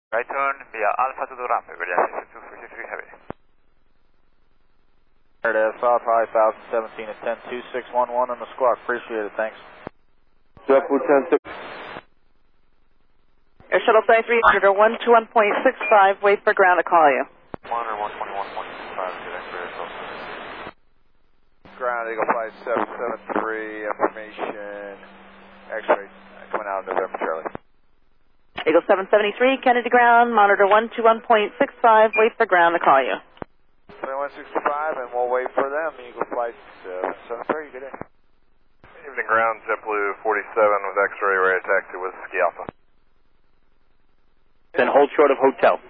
Right turn via Alpha to the runway, Verizon 253 Heavy. There South High 1017 at 102611 on the squawk. Appreciate it, thanks. JetBlue 10. Air Shuttle Flight 300, 121.65, wait for ground to call you. Monitor 121.65, good X-ray result. Ground Eagle Flight 773, information, X-ray coming out of November, Charlie. Eagle 773, Kennedy ground, monitor 121.65, wait for ground to call you. 2165, and we'll wait for them. Eagle Flight 773, good day. Evening ground, JetBlue 47 with X-ray, ready to taxi with Ski Alpha. Then hold short of hotel.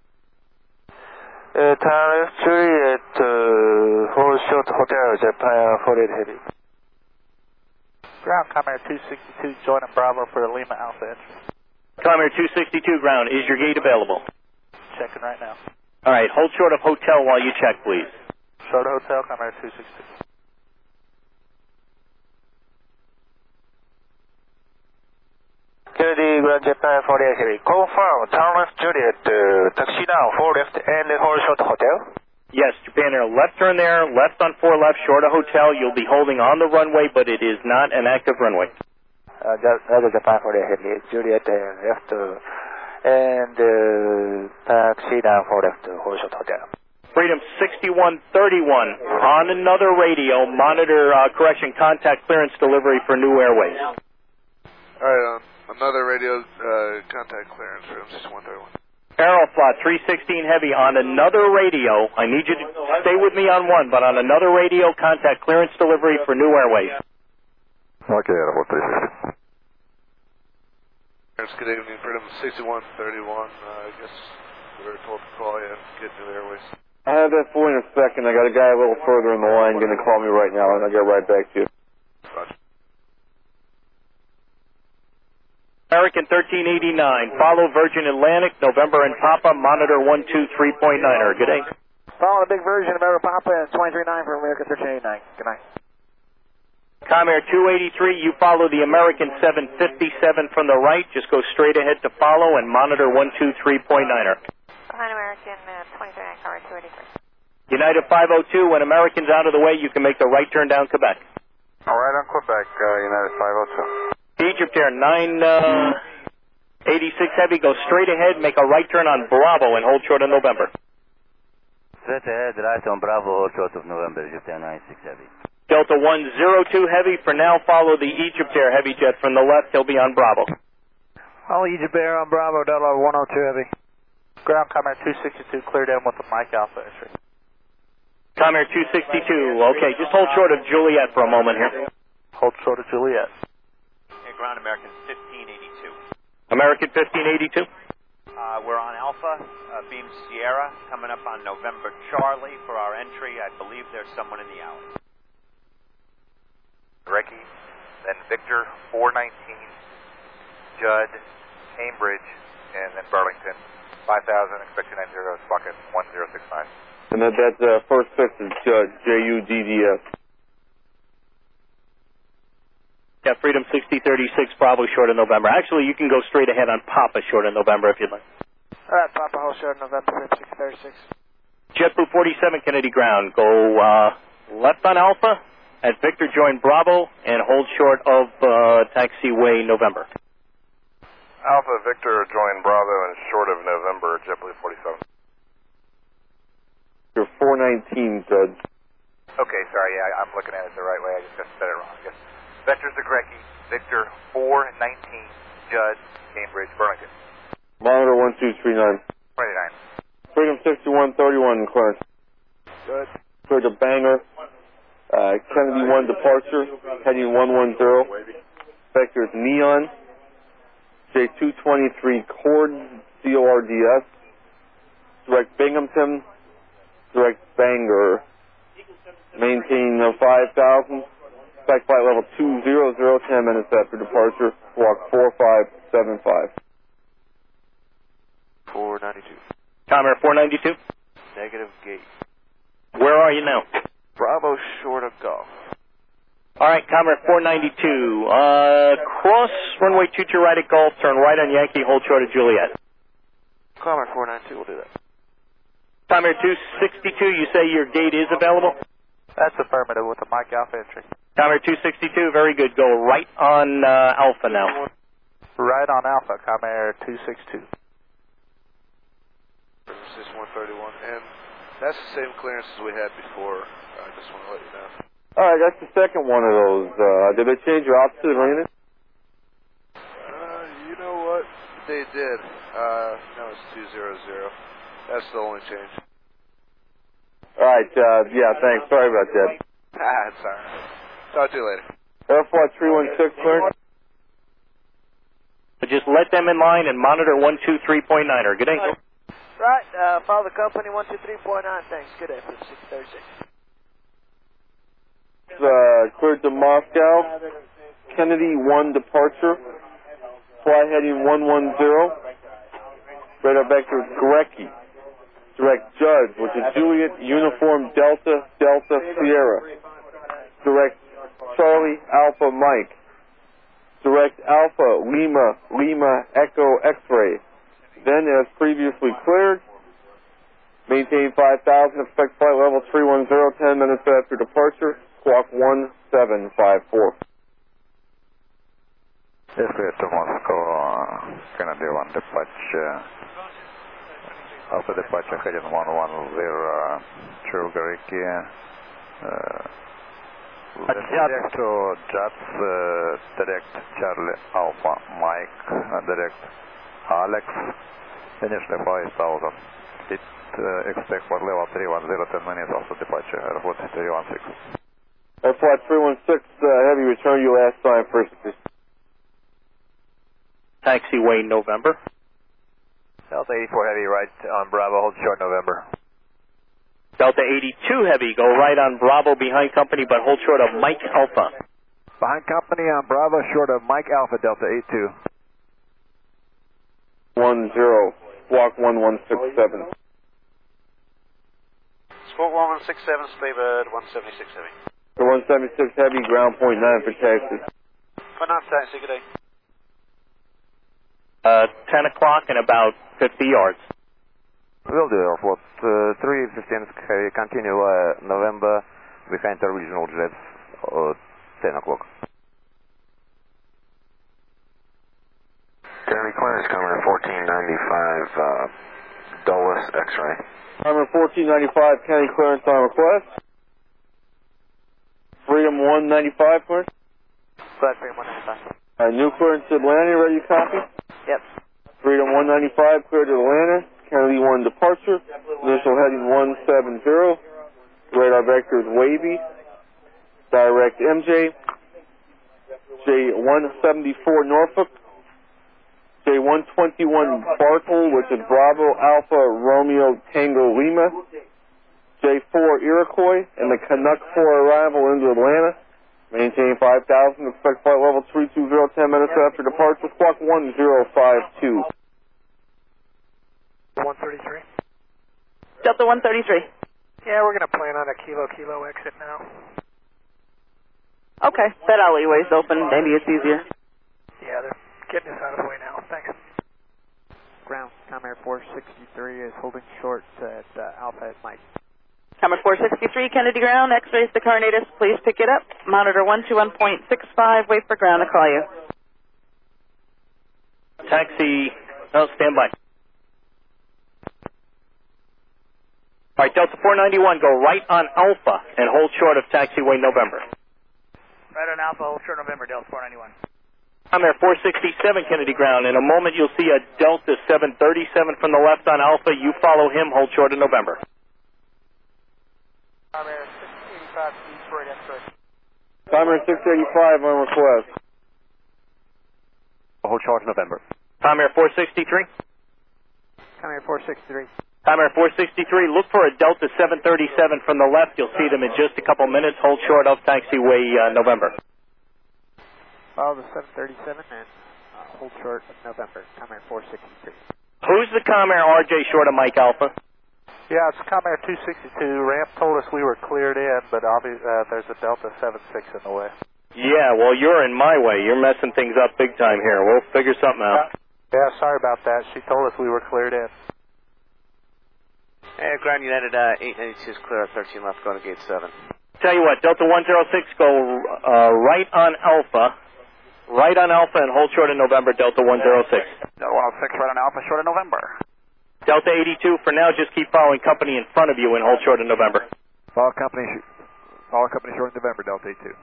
Tower Juliet, hold short hotel, Japan 48 Heavy. Ground Comair 262, joining Bravo for the Lima Alpha entry. Comair 262 ground, is your gate available? Checking right now. All right, hold short of hotel while you check, please. Short of hotel, Comair 262. Kennedy Grand Japan 48 Heavy. Confirm, turn left Juliet, taxi down 4 left and hold short hotel. Yes, Japan Air, left turn there, left on 4 left, short of hotel. You'll be holding on the runway, but it is not an active runway. Japan 48 Heavy, Juliet left and taxi down 4 left, hold short hotel. Freedom 6131 on another radio, monitor contact clearance delivery for New Airways. All right, another radio contact clearance for M6131. Aeroflot 316 Heavy on another radio. I need you to stay with me on one, but on another radio, contact clearance delivery for New Airways. Okay, Aeroflot 316. Good evening, Freedom 6131. I guess we were told to call you and get New Airways. I have that for you in a second. I got a guy a little further in the line going to call me right now, and I'll get right back to you. Roger. American 1389, follow Virgin Atlantic, November and Papa, monitor 123.9er. Good day. Follow the big Virgin, November Papa, and 239 for American 1389. Good night. Comair 283, you follow the American 757 from the right. Just go straight ahead to follow and monitor 123.9er. Behind American 239, Comair 283. United 502, when American's out of the way, you can make the right turn down Quebec. All right, on Quebec, United 502. Egypt Air 986 Heavy, go straight ahead, make a right turn on Bravo and hold short of November. Straight ahead, right on Bravo, hold short of November, Egypt Air 96 Heavy. Delta 102 Heavy, for now follow the Egypt Air Heavy jet from the left, he'll be on Bravo. Follow Egypt Air on Bravo, Delta 102 Heavy. Ground Comair 262, cleared in with the Mike Alpha entry. Comair 262, okay, just hold short of Juliet for a moment here. Hold short of Juliet. Ground American 1582. American 1582. We're on Alpha, Beam Sierra, coming up on November Charlie for our entry. I believe there's someone in the alley. Recky, then Victor 419, Judd, Cambridge, and then Burlington. 5,000, expecting 90, bucket 1069. And that's first fix is Judd, J-U-D-D-S. Yeah, Freedom 6036, Bravo short of November. Actually, you can go straight ahead on Papa short of November if you'd like. All right, Papa, hold short of November 6036. JetBlue 47 Kennedy ground. Go left on Alpha at Victor, join Bravo, and hold short of taxiway November. Alpha Victor join Bravo and short of November, JetBlue 47. You're 419, Judd. Okay, sorry, yeah, I'm looking at it the right way. I just said it wrong, I guess. Vector's the Grecki, Victor 419, Judd, Cambridge, Burlington. Monitor 1239. 29. Freedom 6131, Clarence. Good. Cleared to Bangor. Kennedy 1 departure, heading 110. Vector's Neon. J223 Cord, CORDS. Direct Binghamton. Direct Bangor. Maintain 5,000. Spec flight level 200, 10 minutes after departure. Squawk 4575. 492. Comair 492. Negative gate. Where are you now? Bravo short of Golf. All right, Comair 492. Cross runway 22 right at Golf, turn right on Yankee, hold short of Juliet. Comair 492 will do that. Comair 262, you say your gate is available? That's affirmative with the Mike Alpha entry. Comair 262, very good. Go right on Alpha now. Right on Alpha, Comair 262. 6131, and that's the same clearance as we had before. I just want to let you know. All right, that's the second one of those. Did they change your altitude or anything? You know what? They did. No, it's 200. That's the only change. All right, yeah, thanks. Sorry about that. It's all right. Talk to you later. Airflight 316, cleared. Just let them in line and monitor 123.9er. Good day. Right, follow the company 123.9. Thanks. Good day for 636. Cleared to Moscow. Kennedy 1 departure. Fly heading 110. Radar vector Grecky. Direct Judge, which is Juliet Uniform Delta Delta Sierra. Direct Charlie Alpha Mike. Direct Alpha Lima Lima Echo X-ray. Then, as previously cleared, maintain 5,000, expect flight level 310, 10 minutes after departure, squawk 1754. Yes, clear to Moscow, Kennedy 1 departure, Alpha departure heading 110, True Gariki, direct to Jets, direct Charlie Alpha Mike, direct Alex, initially 5,000. Expect for level 310, 10 minutes after departure, airport 316. Airflight 316, heavy return you last time, first. Taxiway November. Delta 84 Heavy, right on Bravo, hold short November. Delta 82 Heavy, go right on Bravo behind company, but hold short of Mike Alpha. Behind company on Bravo, short of Mike Alpha, Delta 82. 10, squawk 1167. Squawk 1167, Speedbird 176 Heavy. 176 Heavy, ground point 9 for taxi. For not taxi, good day. 10 o'clock and about 50 yards. Will do, Airport 315 Heavy, continue November behind the regional jets, 10 o'clock. Kennedy clearance, Comair 1495, Dulles X-ray. Comair 1495, Kennedy clearance on request. Freedom 195, clearance. Flight Freedom 195. New clearance to Atlanta, ready to copy? Yep. Freedom 195, cleared to Atlanta. Kennedy 1 departure. Initial heading 170. Radar vector is wavy. Direct MJ. J174 Norfolk. J121 Bartle, which is Bravo Alpha Romeo Tango Lima. J4 Iroquois, and the Canuck 4 arrival into Atlanta. Maintain 5,000, expect flight level 320, 10 minutes after departure, squawk 1052. 133. Delta 133. Yeah, we're going to plan on a kilo exit now. Okay, that alleyway's open. Maybe it's easier. Yeah, they're getting us out of the way now. Thanks. Ground, Comair 463 is holding short at Alpha at Mike. Comair 463, Kennedy ground, X-rays to Carnatus, please pick it up. Monitor 121.65, wait for ground to call you. Taxi, stand by. All right, Delta 491, go right on Alpha and hold short of taxiway November. Right on Alpha, hold short November, Delta 491. Comair 467, Kennedy ground. In a moment, you'll see a Delta 737 from the left on Alpha. You follow him, hold short of November. Comair 685, Detroit, X-ray. Comair 685 on request. Hold short of November. Comair 463. Comair 463. Comair 463, look for a Delta 737 from the left. You'll see them in just a couple minutes. Hold short of taxiway November. Follow the 737 and hold short of November. Comair 463. Who's the Comair RJ short of Mike Alpha? Yeah, it's Comair 262. Ramp told us we were cleared in, but there's a Delta 76 in the way. Yeah, well, you're in my way. You're messing things up big time here. We'll figure something out. Yeah, sorry about that. She told us we were cleared in. Ground United 892 is clear at 13 left, going to gate 7. Tell you what, Delta 106, go right on Alpha. Right on Alpha and hold short of November, Delta 106. Delta 106, right on Alpha, short of November. Delta 82, for now, just keep following company in front of you and hold short of November. Follow company short of November, Delta 82.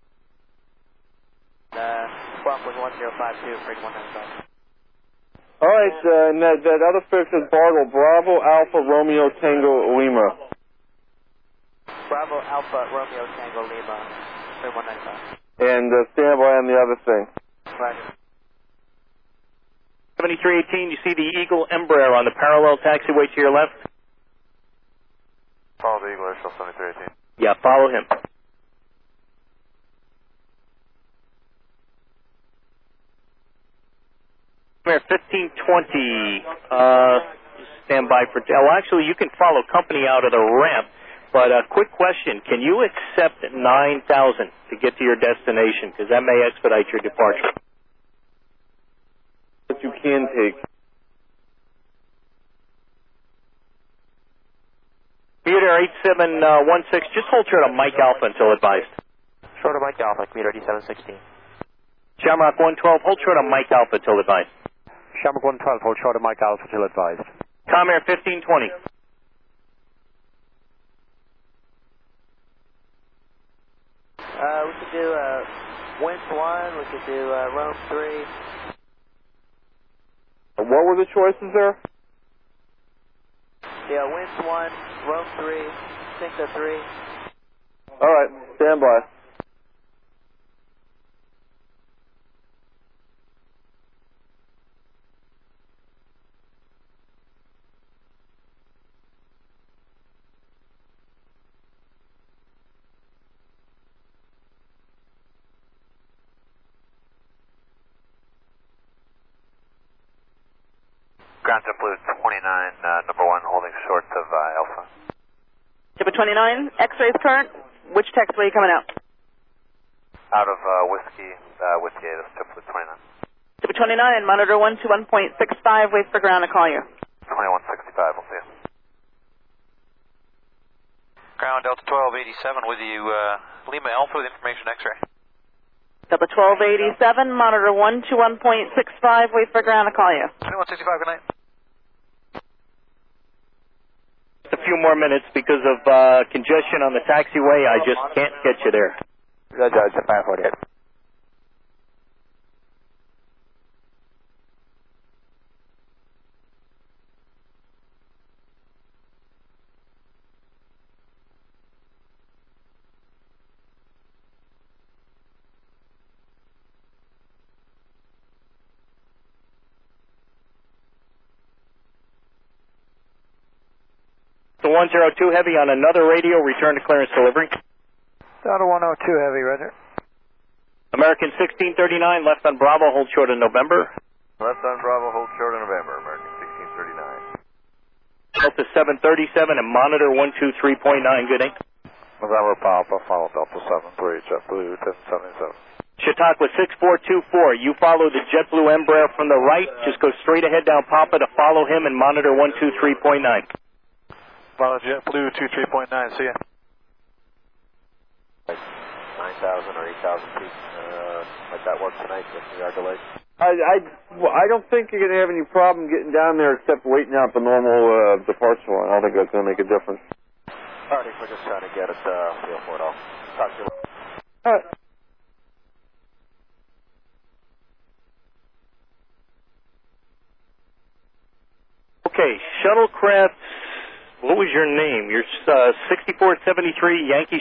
Squawk was 1052, freight 195. All right, and that other fix is Bartle, Bravo, Alpha, Romeo, Tango, Lima. Bravo, Alpha, Romeo, Tango, Lima, freight 195. And stand by on the other thing. Right. 7318, you see the Eagle Embraer on the parallel taxiway to your left? Follow the Eagle Airshell 7318. Yeah, follow him. Air 1520, stand by for, well, actually, you can follow company out of the ramp, but a quick question, can you accept 9,000 to get to your destination? Because that may expedite your departure. But you can take. Commuter 8716, just hold short of Mike Alpha until advised. Short of Mike Alpha, Commuter 8716. Shamrock 112, hold short of Mike Alpha until advised. Shamrock 112, hold short of Mike Alpha until advised. Comair 1520. We could do Winds 1, we could do Rome 3. What were the choices there? Yeah, Winds 1, Rome 3, Cinco 3. All right, stand by. Ground JetBlue 29, number 1, holding short of Alpha. JetBlue 29, X-rays current. Which taxiway are you coming out? Out of Whiskey, Whiskey, that's JetBlue 29. JetBlue 29, monitor 121.65, wait for ground to call you. 2165, we'll see you. Ground Delta 1287 with you, Lima Alpha with information X-ray. Delta 1287, monitor 121.65, wait for ground to call you. 2165, good night. A few more minutes because of congestion on the taxiway. I just can't get you there. Roger, Japan 48. The 102 Heavy on another radio, return to clearance delivery. Delta 102 Heavy, roger. American 1639, left on Bravo, hold short of November. Left on Bravo, hold short of November, American 1639. Delta 737 and monitor 123.9, good day. November Papa, follow Delta 73, JetBlue 1077. Chautauqua 6424, you follow the JetBlue Embraer from the right, just go straight ahead down Papa to follow him and monitor 123.9. Follow JetBlue 23.9, see ya. 9,000 or 8,000 feet, might that work tonight, 50-yard delay? I don't think you're going to have any problem getting down there except waiting out the normal departure line. I don't think that's going to make a difference. All right, we're just trying to get a feel for it all. Talk to you later. All right. Okay, shuttlecraft, what was your name? You're 6473 Yankee